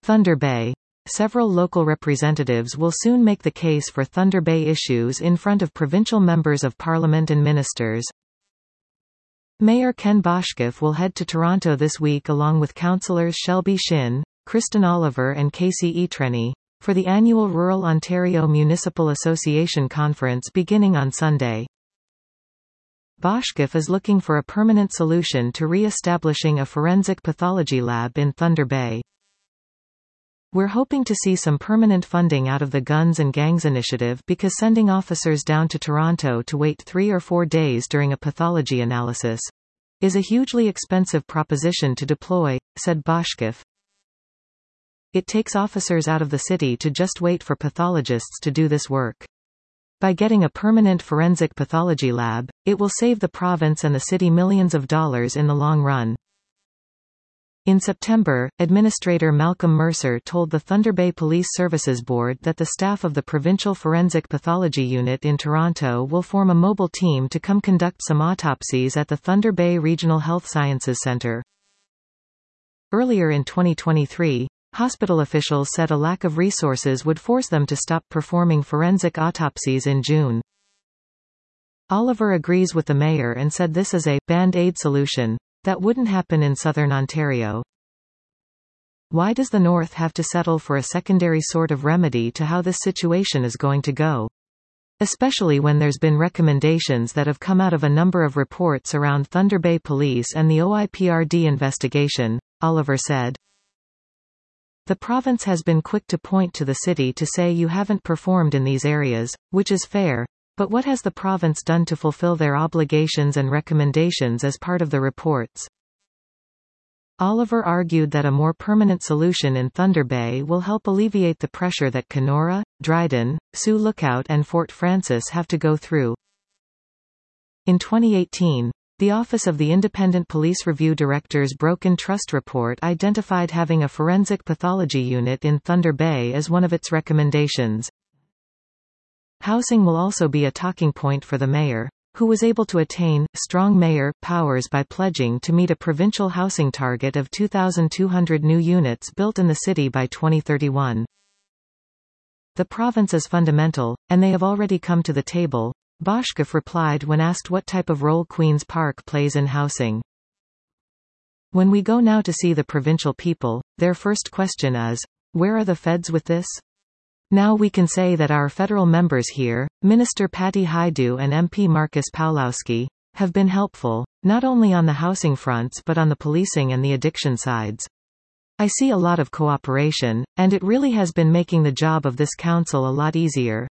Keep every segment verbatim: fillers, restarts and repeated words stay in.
Thunder Bay. Several local representatives will soon make the case for Thunder Bay issues in front of provincial members of parliament and ministers. Mayor Ken Boshkoff will head to Toronto this week along with councillors Shelby Shin, Kristen Oliver and Casey Etrenny, for the annual Rural Ontario Municipal Association Conference beginning on Sunday. Boshkoff is looking for a permanent solution to re-establishing a forensic pathology lab in Thunder Bay. We're hoping to see some permanent funding out of the Guns and Gangs initiative because sending officers down to Toronto to wait three or four days during a pathology analysis is a hugely expensive proposition to deploy, said Boshkoff. It takes officers out of the city to just wait for pathologists to do this work. By getting a permanent forensic pathology lab, it will save the province and the city millions of dollars in the long run. In September, Administrator Malcolm Mercer told the Thunder Bay Police Services Board that the staff of the Provincial Forensic Pathology Unit in Toronto will form a mobile team to come conduct some autopsies at the Thunder Bay Regional Health Sciences Centre. Earlier in twenty twenty-three, hospital officials said a lack of resources would force them to stop performing forensic autopsies in June. Oliver agrees with the mayor and said this is a band-aid solution that wouldn't happen in southern Ontario. Why does the North have to settle for a secondary sort of remedy to how this situation is going to go? Especially when there's been recommendations that have come out of a number of reports around Thunder Bay Police and the O I P R D investigation, Oliver said. The province has been quick to point to the city to say you haven't performed in these areas, which is fair, but what has the province done to fulfill their obligations and recommendations as part of the reports? Oliver argued that a more permanent solution in Thunder Bay will help alleviate the pressure that Kenora, Dryden, Sioux Lookout and Fort Frances have to go through. In twenty eighteen, the Office of the Independent Police Review Director's Broken Trust Report identified having a forensic pathology unit in Thunder Bay as one of its recommendations. Housing will also be a talking point for the mayor, who was able to attain strong mayor powers by pledging to meet a provincial housing target of two thousand two hundred new units built in the city by twenty thirty-one. The province is fundamental, and they have already come to the table, Boshkoff replied when asked what type of role Queen's Park plays in housing. When we go now to see the provincial people, their first question is, where are the feds with this? Now we can say that our federal members here, Minister Patty Hajdu and M P Marcus Pawlowski, have been helpful, not only on the housing fronts but on the policing and the addiction sides. I see a lot of cooperation, and it really has been making the job of this council a lot easier.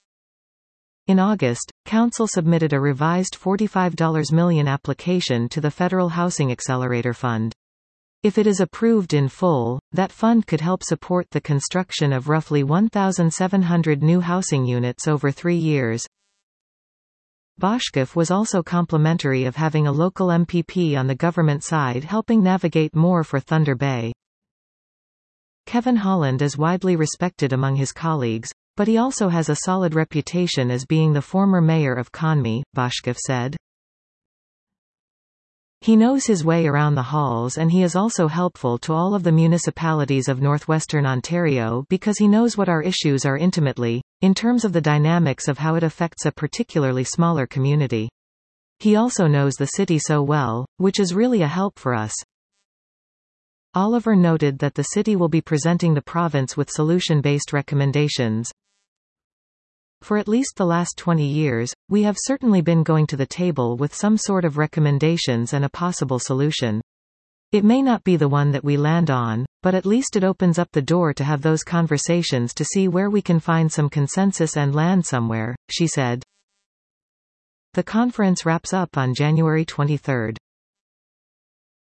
In August, Council submitted a revised forty-five million dollars application to the Federal Housing Accelerator Fund. If it is approved in full, that fund could help support the construction of roughly one thousand seven hundred new housing units over three years. Boshkoff was also complimentary of having a local M P P on the government side helping navigate more for Thunder Bay. Kevin Holland is widely respected among his colleagues, but he also has a solid reputation as being the former mayor of Conmee, Boshkoff said. He knows his way around the halls and he is also helpful to all of the municipalities of northwestern Ontario because he knows what our issues are intimately, in terms of the dynamics of how it affects a particularly smaller community. He also knows the city so well, which is really a help for us. Oliver noted that the city will be presenting the province with solution-based recommendations. For at least the last twenty years, we have certainly been going to the table with some sort of recommendations and a possible solution. It may not be the one that we land on, but at least it opens up the door to have those conversations to see where we can find some consensus and land somewhere, she said. The conference wraps up on January twenty-third.